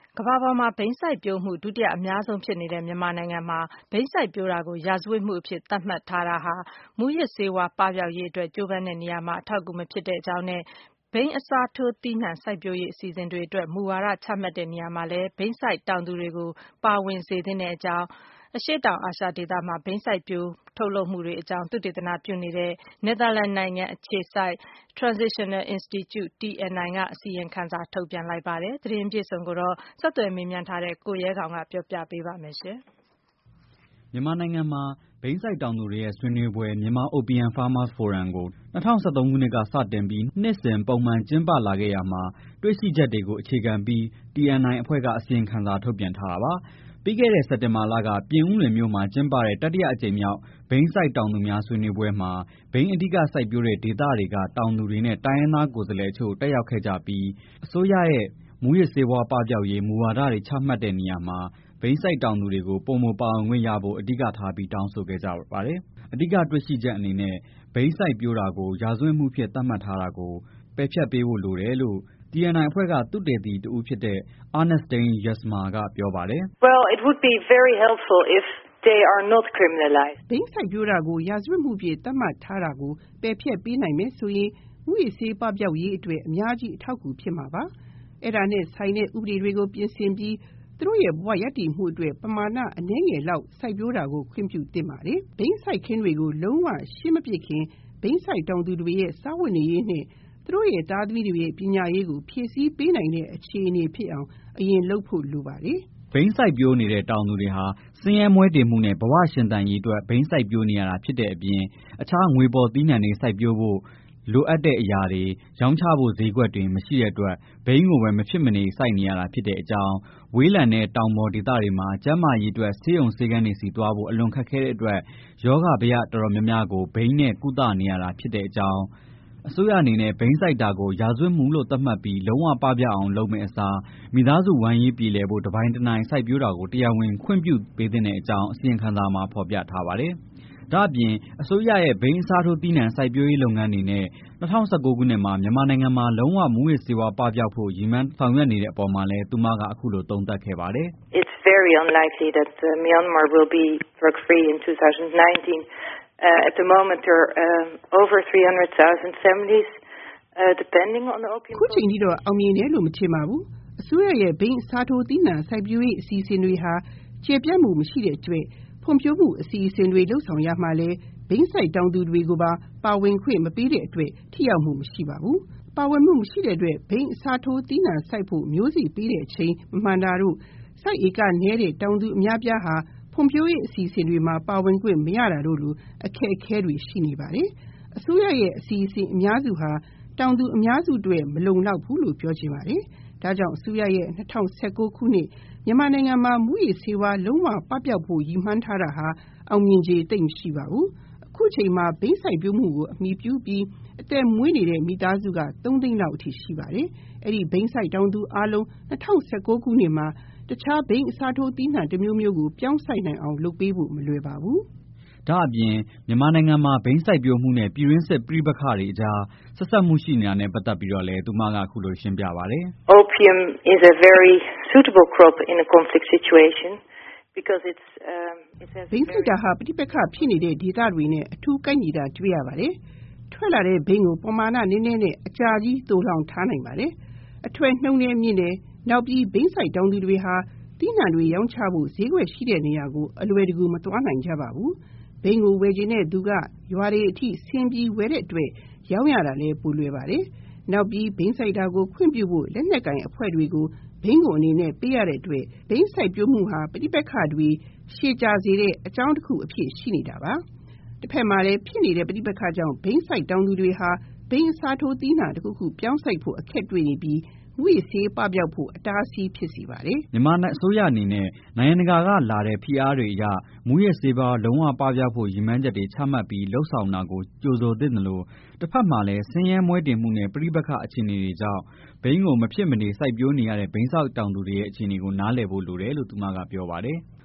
ကမ္ဘာပေါ်မှာဘိန်းစိုက်ပျိုးမှုဒုတိယအများဆုံးဖြစ်နေတဲ့မြန်မာနိုင်ငံမှာဘိန်းစိုက်ပျိုးတာကိုရာဇဝတ်မှုအဖြစ်သတ်မှတ်ထားတာဟာမူးယစ်ဆေးဝါးပပျောက်ရေးအတွက်ကြိုးပမ်းတဲ့နေရာမှာအထောက်အကူမဖြစ်ကြောင်းနဲ့ဘိန်းအစားထိုးသီးနှံစိုက်ပျိုးရေးအစီအစဉ်တွေအတွက်မူဝါဒချမှတ်တဲ့နေရာမှာလည်းဘိန်းစိုက်တောင်သူတွေကိုပါဝင်စေသင့်ကြောင်းအရှေ့တောင်အာရှဒေသမှာဘိန်းစိုက်ပျိုးထုတ်လုပ်မှုတွေအကြောင်းသုတေသနပြုနေတဲ့ Netherlands နိုင်ငံအခြေစိုက် Transitional Institute TNI ကအစီရင်ခံစာထုတ်ပြန်လိုက်ပါတယ်။သတင်းအပြည့်အစုံကိုတော့ဆက်သွယ်မေးမြန်းထားတဲ့ကိုရဲခေါင်ကပြောပြပေးပါမယ်ရှင်။မြန်မာနိုင်ငံမှာဘိန်းစိုက်တောင်သူတွေရဲ့ဆွေးနွေးပွဲမြန်မာ Opium Farmers Forum ကို2013ခုနှစ်ကစတင်ပြီးနှစ်စဉ်ပုံမှန်ကျင်းပလာခဲ့ရမှာတွေ့ရှိချက်တွေကိုအခြေခံပြီး TNI အဖွဲ့ကအစီရင်ခံစာထုတ်ပြန်ထားတာပါ။ပြီးခဲ့တဲ့စက်တင်ဘာလကပြင်ဦးလွင်မြို့မှာကျင်းပတဲ့တတိယအကြိမ်မြောက်ဘိန်းစိုက်တောင်သူများဆွေးနွေးပွဲမှာဘိန်းအဓိကစိုက်ပျိုးတဲ့ဒေသတွေကတောင်သူတွေနဲ့တိုင်းရင်းသားကိုယ်စားလှယ်အချို့တက်ရောက်ခဲ့ကြပြီးအစိုးရရဲ့မူးယစ်ဆေးဝါးပပျောက်ရေးမူဝါဒတွေချမှတ်တဲ့နေရာမှာဘိန်းစိုက်တောင်သူတွေကိုပုံမပါဝင်ခွင့်ရဖို့အဓိကထားပြီးတောင်းဆိုခဲ့ကြပါတယ်။အဓိကတွေ့ရှိချက်အနေနဲ့ဘိန်းစိုက်ပျိုးတာကိုရာဇဝတ်မှုဖြစ်သတ်မှတ်ထားတာကိုပယ်ဖျက်ပေးဖို့လိုတယ်လို့TNI အဖွဲ့ကသုတေသီတဦးဖြစ်တဲ့ Ernestine Jesma ကပြောပါတယ်။ Well, it would be very helpful if they are not criminalized. ဘိန်းစိုက်ပျိုးတာကိုရာဇဝတ်မှုဖြစ်သတ်မှတ်ထားတာကိုပယ်ဖျက်ပေးနိုင်မယ်ဆိုရင်မူးယစ်ဆေးပပျောက်ရေးအတွက်အများကြီးအထောက်အကူဖြစ်မှာပါ။အဲ့ဒါနဲ့ဆိုင်တဲ့ဥပဒေတွေကိုပြင်ဆင်ပြီးသူတို့ရဲ့ဘဝရပ်တည်မှုအတွက်ပမာဏအနည်းငယ်လောက်စိုက်ပျိုးတာကိုခွင့်ပြုသင့်ပါတယ်။ဘိန်းစိုက်ခင်းတွေကိုလုံးဝရှင်းမပစ်ခင်ဘိန်းစိုက်တောင်သူတွေရဲ့စားဝတ်နေရေးနဲ့သူတို့ရဲ့သားသမီးတွေရဲ့ပညာရေးကိုဖြည့်ဆည်းပေးနိုင်တဲ့အခြေအနေဖြစ်အောင်အရင်လုပ်ဖို့လိုပါတယ်။ဘိန်းစိုက်ပျိုးနေတဲ့တောင်သူတွေဟာဆင်းရဲမွဲတေမှုနဲ့ဘဝရှင်သန်ရေးအတွက်ဘိန်းစိုက်ပျိုးနေရတာဖြစ်တဲ့အပြင်အခြားငွေပေါ်သီးနှံတွေစိုက်ပျိုးဖို့လိုအပ်တဲ့အရာတွေရောင်းချဖို့ဈေးကွက်တွေမရှိတဲ့အတွက်ဘိန်းကိုပဲမဖြစ်မနေစိုက်နေရတာဖြစ်တဲ့အကြောင်းဝေးလံတဲ့တောင်ပေါ်ဒေသတွေမှာကျန်းမာရေးအတွက်ဆေးရုံဆေးခန်းတွေစီသွားဖို့အလွန်ခက်ခဲတဲ့အတွက်ယောဂဗျတော်တော်များများကိုဘိန်းနဲ့ကုသနေရတာဖြစ်တဲ့အကြောင်းအစိုးရအနေနဲ့ဘိန်းစိုက်တာကိုရာဇဝတ်မှုလို့သတ်မှတ်ပြီးလုံးဝပပျောက်အောင်လုပ်မယ့်အစားမိသားစုဝမ်းရေးပြည်လည်ဖို့တပိုင်းတနိုင်စိုက်ပျိုးတာကိုတရားဝင်ခွင့်ပြုပေးတဲ့အကြောင်းအစီရင်ခံစာမှာဖော်ပြထားပါတယ်။ဒါ့အပြင်အစိုးရရဲ့ဘိန်းအစားထိုးသီးနှံစိုက်ပျိုးရေးလုပ်ငန်းတွေနဲ့2019ခုနှစ်မှာမြန်မာနိုင်ငံမှာလုံးဝမူးယစ်ဆေးဝါးပပျောက်ဖို့ရည်မှန်းဆောင်ရွက်နေတဲ့အပေါ်မှာလည်းသူမကအခုလိုသုံးသပ်ခဲ့ပါတယ်။ It's very unlikely that Myanmar will be drug free in 2019. At the moment there are over 300,000 families depending on the opium. ခုချိန်ထိတော့အောင်မြင်တယ်လို့မထင်ပါဘူး။အစိုးရရဲ့ဘိန်းအစားထိုးသီးနှံစိုက်ပျိုးရေးအစီအစဉ်တွေဟာကျေပြန့်မှုမရှိတဲ့အတွက်ဖွံ့ဖြိုးမှုအစီအစဉ်တွေလှုပ်ဆောင်ရမှာလဲဘိန်းစိုက်တောင်သူတွေကိုပါဝင်ခွင့်မပေးတဲ့အတွက်ထိရောက်မှုမရှိပါဘူး။ပါဝင်မှုမရှိတဲ့အတွက်ဘိန်းအစားထိုးသီးနှံစိုက်ဖို့မျိုးစေ့ပေးတဲ့အချိန်မမှန်တာတို့စိုက်ဧကနည်းတဲ့တောင်သူအများပြားဟာဖွံ့ဖြိုးရေးအစီအစဉ်တွေမှာပါဝင်ခွင့်မရတာတို့လိုအခက်အခဲတွေရှိနေပါတယ်။အစိုးရရဲ့အစီအစဉ်အများစုဟာတောင်သူအများစုတွေမလုံလောက်ဘူးလို့ပြောချင်ပါတယ်။ဒါကြောင့်အစိုးရရဲ့2019ခုနှစ်မြန်မာနိုင်ငံမှာမူးယစ်ဆေးဝါးလုံးဝပပျောက်ဖို့ရည်မှန်းထားတာဟာအောင်မြင်ခြေသိပ်မရှိပါဘူး။အခုချိန်မှာဘိန်းစိုက်ပျိုးမှုကိုအမိပြုပြီးအသက်မွေးနေတဲ့မိသားစုက3သိန်းလောက်အထိရှိပါတယ်။အဲ့ဒီဘိန်းစိုက်တောင်သူအလုံး2019ခုနှစ်မှာတခြားဘိန်းအစားထိုးသီးနှံတစ်မျိုးမျိုးကိုပြောင်းစိုက်နိုင်အောင်လုပ်ပေးဖို့မလွယ်ပါဘူး။ဒါ့အပြင်မြန်မာနိုင်ငံမှာဘိန်းစိုက်ပျိုးမှုနဲ့ပြည်တွင်းစစ်ပဋိပက္ခတွေအကြားဆက်စပ်မှုရှိနေတာနဲ့ပတ်သက်ပြီးတော့လည်းသူမကအခုလိုရှင်းပြပါတယ်။ Opium is a very suitable crop in a conflict situation because it's ဘိန်းစိုက်တာဟာပဋိပက္ခဖြစ်နေတဲ့ဒေသတွေနဲ့အထူးကိုက်ညီတာတွေ့ရပါတယ်။ထွက်လာတဲ့ဘိန်းကိုပမာဏနည်းနည်းနဲ့အကြာကြီးသိုလှောင်ထားနိုင်ပါတယ်။အထွက်နှုံနဲ့မြင့်တယ်နောက်ပြီးဘိန်းစိုက်တောင်သူတွေဟာသီးနှံတွေရောင်းချဖို့ဈေးကွက်ရှိတဲ့နေရာကိုအလွယ်တကူမသွားနိုင်ကြပါဘူး။ဘိန်းကိုဝယ်ချင်တဲ့သူကရွာတွေအထိဆင်းပြီးဝယ်တဲ့အတွက်ရောင်းရတာလည်းပိုလွယ်ပါတယ်။နောက်ပြီးဘိန်းစိုက်တာကိုခွင့်ပြုဖို့လက်နက်ကင်အဖွဲ့တွေကိုဘိန်းကိုအနေနဲ့ပေးရတဲ့အတွက်ဘိန်းစိုက်ပျိုးမှုဟာပဋိပက္ခတွေရှည်ကြာစေတဲ့အကြောင်းတစ်ခုအဖြစ်ရှိနေတာပါ။တစ်ဖက်မှာလည်းဖြစ်နေတဲ့ပဋိပက္ခကြောင့်ဘိန်းစိုက်တောင်သူတွေဟာဘိန်းအစားထိုးသီးနှံတစ်ခုခုပြောင်းစိုက်ဖို့အခက်တွေ့နေပြီးမူးယစ်ဆေးပပျောက်ဖို့အတားအဆီးဖြစ်စေပါတယ်။မြန်မာအစိုးရအနေနဲ့နိုင်ငံတကာကလာတဲ့ဖိအားတွေအရမူးယစ်ဆေးပါလုံးဝပပျောက်ဖို့ရည်မှန်းချက်တွေချမှတ်ပြီးလှုပ်ဆောင်တာကိုကြိုဆိုသင့်တယ်လို့တစ်ဖက်မှာလည်းဆင်းရဲမွဲတေမှုနဲ့ပဋိပက္ခအခြေအနေတွေကြောင့်ဘိန်းကိုမဖြစ်မနေစိုက်ပျိုးနေရတဲ့ဘိန်းစိုက်တောင်သူတွေရဲ့အခြေအနေကိုနားလည်ဖို့လိုတယ်လို့သူမကပြောပါတယ်။